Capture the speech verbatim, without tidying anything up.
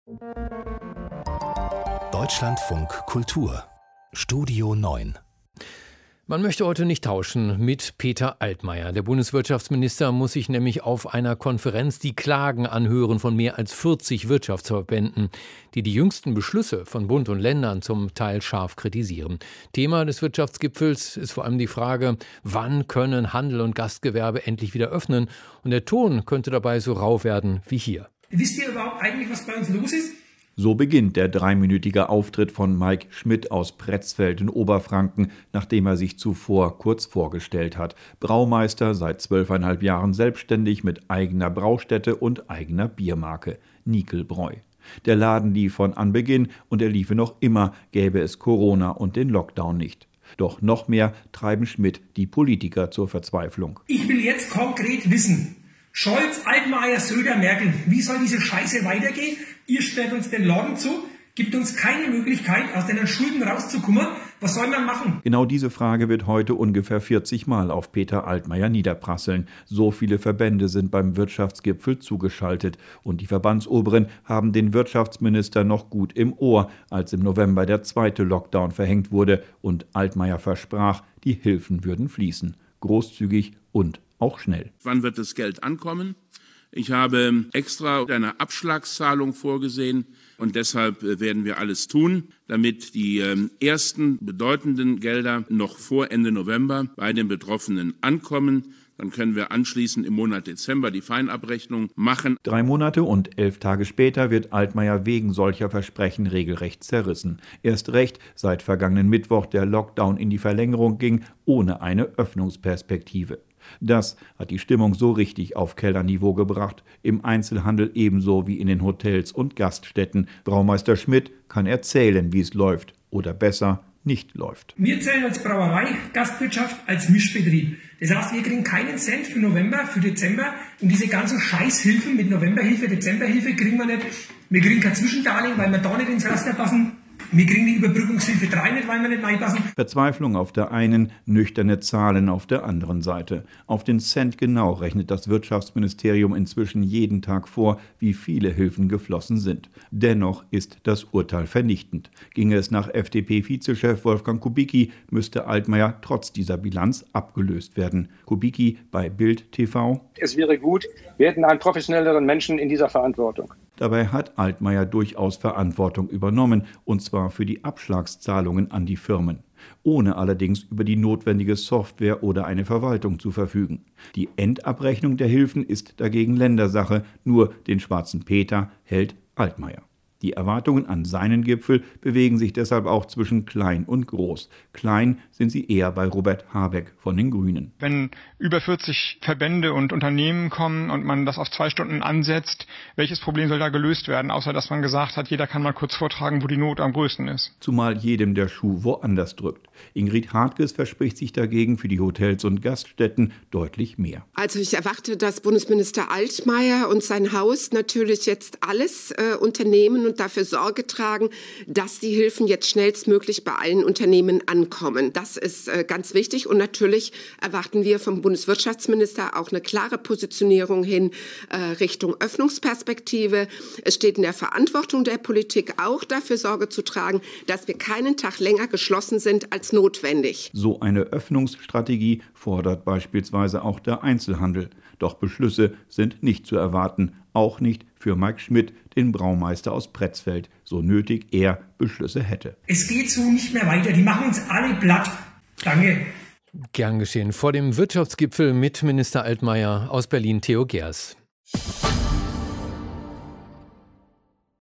Deutschlandfunk Kultur Studio neun. Man möchte heute nicht tauschen mit Peter Altmaier. Der Bundeswirtschaftsminister muss sich nämlich auf einer Konferenz die Klagen anhören von mehr als vierzig Wirtschaftsverbänden, die die jüngsten Beschlüsse von Bund und Ländern zum Teil scharf kritisieren. Thema des Wirtschaftsgipfels ist vor allem die Frage, wann können Handel und Gastgewerbe endlich wieder öffnen? Und der Ton könnte dabei so rau werden wie hier. Wisst ihr überhaupt eigentlich, was bei uns los ist? So beginnt der dreiminütige Auftritt von Mike Schmidt aus Pretzfeld in Oberfranken, nachdem er sich zuvor kurz vorgestellt hat. Braumeister, seit zwölfeinhalb Jahren selbstständig mit eigener Braustätte und eigener Biermarke, Nikelbräu. Der Laden lief von Anbeginn und er liefe noch immer, gäbe es Corona und den Lockdown nicht. Doch noch mehr treiben Schmidt die Politiker zur Verzweiflung. Ich will jetzt konkret wissen, Scholz, Altmaier, Söder, Merkel, wie soll diese Scheiße weitergehen? Ihr sperrt uns den Laden zu, gibt uns keine Möglichkeit, aus den Schulden rauszukommen. Was soll man machen? Genau diese Frage wird heute ungefähr vierzig Mal auf Peter Altmaier niederprasseln. So viele Verbände sind beim Wirtschaftsgipfel zugeschaltet. Und die Verbandsoberen haben den Wirtschaftsminister noch gut im Ohr, als im November der zweite Lockdown verhängt wurde und Altmaier versprach, die Hilfen würden fließen. Großzügig und auch schnell. Wann wird das Geld ankommen? Ich habe extra eine Abschlagszahlung vorgesehen und deshalb werden wir alles tun, damit die ersten bedeutenden Gelder noch vor Ende November bei den Betroffenen ankommen. Dann können wir anschließend im Monat Dezember die Feinabrechnung machen. Drei Monate und elf Tage später wird Altmaier wegen solcher Versprechen regelrecht zerrissen. Erst recht, seit vergangenen Mittwoch der Lockdown in die Verlängerung ging, ohne eine Öffnungsperspektive. Das hat die Stimmung so richtig auf Kellerniveau gebracht, im Einzelhandel ebenso wie in den Hotels und Gaststätten. Braumeister Schmidt kann erzählen, wie es läuft oder besser nicht läuft. Wir zählen als Brauerei Gastwirtschaft als Mischbetrieb. Das heißt, wir kriegen keinen Cent für November, für Dezember und diese ganzen Scheißhilfen mit Novemberhilfe, Dezemberhilfe kriegen wir nicht. Wir kriegen kein Zwischendarlehen, weil wir da nicht ins Raster passen. Wir kriegen die Überbrückungshilfe drei nicht, weil wir nicht reinpassen. Verzweiflung auf der einen, nüchterne Zahlen auf der anderen Seite. Auf den Cent genau rechnet das Wirtschaftsministerium inzwischen jeden Tag vor, wie viele Hilfen geflossen sind. Dennoch ist das Urteil vernichtend. Ginge es nach F D P-Vizechef Wolfgang Kubicki, müsste Altmaier trotz dieser Bilanz abgelöst werden. Kubicki bei Bild T V. Es wäre gut, wir hätten einen professionelleren Menschen in dieser Verantwortung. Dabei hat Altmaier durchaus Verantwortung übernommen, und zwar für die Abschlagszahlungen an die Firmen, ohne allerdings über die notwendige Software oder eine Verwaltung zu verfügen. Die Endabrechnung der Hilfen ist dagegen Ländersache, nur den schwarzen Peter hält Altmaier. Die Erwartungen an seinen Gipfel bewegen sich deshalb auch zwischen klein und groß. Klein sind sie eher bei Robert Habeck von den Grünen. Wenn über vierzig Verbände und Unternehmen kommen und man das auf zwei Stunden ansetzt, welches Problem soll da gelöst werden, außer dass man gesagt hat, jeder kann mal kurz vortragen, wo die Not am größten ist. Zumal jedem der Schuh woanders drückt. Ingrid Hartges verspricht sich dagegen für die Hotels und Gaststätten deutlich mehr. Also ich erwarte, dass Bundesminister Altmaier und sein Haus natürlich jetzt alles äh, unternehmen und dafür Sorge tragen, dass die Hilfen jetzt schnellstmöglich bei allen Unternehmen ankommen. Das ist äh, ganz wichtig und natürlich erwarten wir vom Bundeswirtschaftsminister auch eine klare Positionierung hin äh, Richtung Öffnungsperspektive. Es steht in der Verantwortung der Politik auch dafür Sorge zu tragen, dass wir keinen Tag länger geschlossen sind als notwendig. So eine Öffnungsstrategie fordert beispielsweise auch der Einzelhandel. Doch Beschlüsse sind nicht zu erwarten, auch nicht für Mike Schmidt, den Braumeister aus Pretzfeld, so nötig er Beschlüsse hätte. Es geht so nicht mehr weiter, die machen uns alle platt. Danke. Gern geschehen. Vor dem Wirtschaftsgipfel mit Minister Altmaier aus Berlin, Theo Gers.